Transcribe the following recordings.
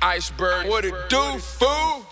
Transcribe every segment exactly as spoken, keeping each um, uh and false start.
Iceberg, what it do, fool?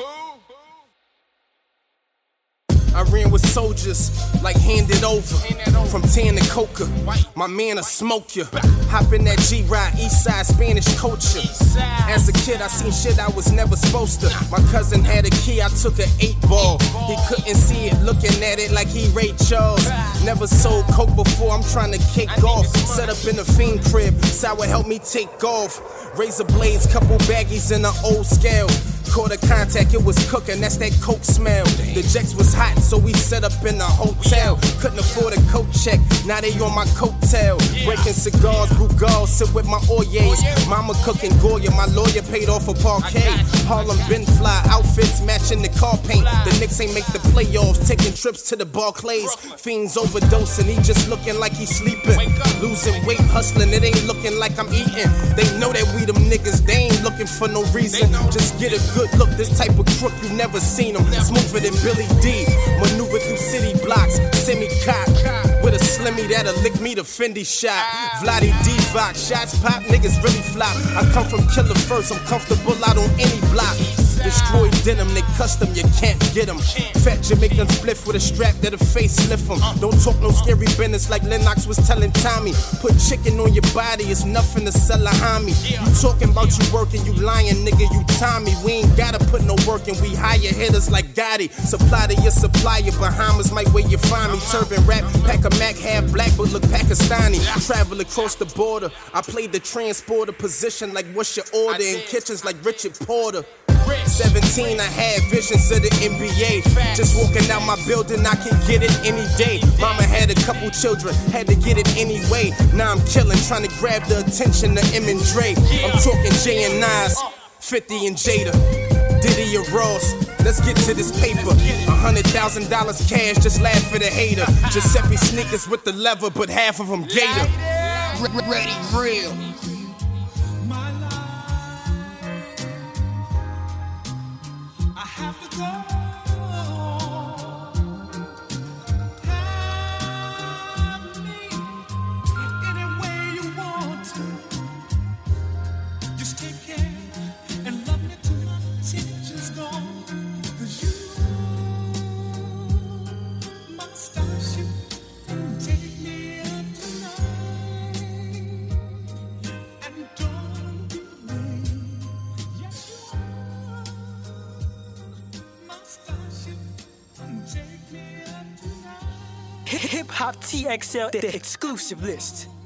I ran with soldiers, like handed over. From tan to coca, my man a smoke ya. Hop in that G-Ride, Eastside Spanish culture. As a kid, I seen shit I was never supposed to. My cousin had a key, I took an eight ball. He couldn't see it, looking at it like he Ray Charles. Never sold coke before, I'm trying to cake off. Set up in a fiend crib, Sour helped me take off. Razor blades, couple baggies in an old scale. Caught a contact, it was cooking, that's that coke smell. The jacks was hot, so we set up in a hotel. Couldn't afford a coat check, now they on my coattail. Breaking cigars, Bugals, sit with my Oyes. Mama cooking Goya, my lawyer paid off a parquet. Harlem Ben fly, outfits matching the car paint. The Knicks ain't make the playoffs, taking trips to the Barclays. Fiends overdosing, he just looking like he sleeping. Losing weight, hustling, it ain't looking like I'm eating. They know that we them niggas, they ain't looking for no reason. Just get a good look, this type of crook, you never seen him. Smoother than Billy D, maneuver through city blocks, semi-cop. With a slimmy that'll lick me the Fendi shot. Vladi D-Vox, shots pop, niggas really flop. I come from killer first, I'm comfortable out on any block. Destroy denim, they custom, you can't get them. Fat Jamaican spliff with a strap that'll face lift them. Don't talk no scary business like Lennox was telling Tommy. Put chicken on your body, it's nothing to sell a homie. You talking about you working, you lying, nigga, you Tommy. We ain't gotta put no work in, we hire hitters like Gotti. Supply to your supplier, Bahamas might where you find me. Turban rap, pack a Mac, half black, but look Pakistani. Travel across the border, I played the transporter position like what's your order. In kitchens like Richard Porter. seventeen, I had visions of the N B A. Just walking out my building, I can get it any day. Mama had a couple children, had to get it anyway. Now I'm killing, trying to grab the attention of M and Dre. I'm talking J and Nas, fifty and Jada, Diddy and Ross. Let's get to this paper. A hundred thousand dollars cash, just laugh at a hater. Giuseppe sneakers with the leather, but half of them gator. Ready, real. Hip Hop T X L, the exclusive list.